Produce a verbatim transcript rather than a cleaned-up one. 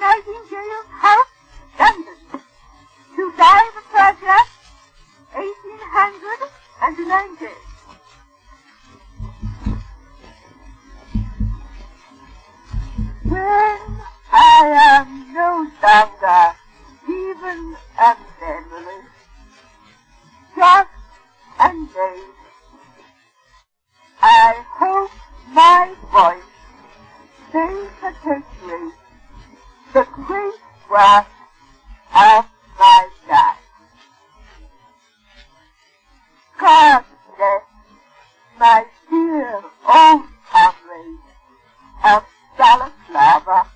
Nightingale House, London. To die the pleasure, eighteen hundred ninety. When I am no longer even a memory, just and vague, I hope my voice may perpetuate the great work of my life. God bless my dear old comrades of Balaclava.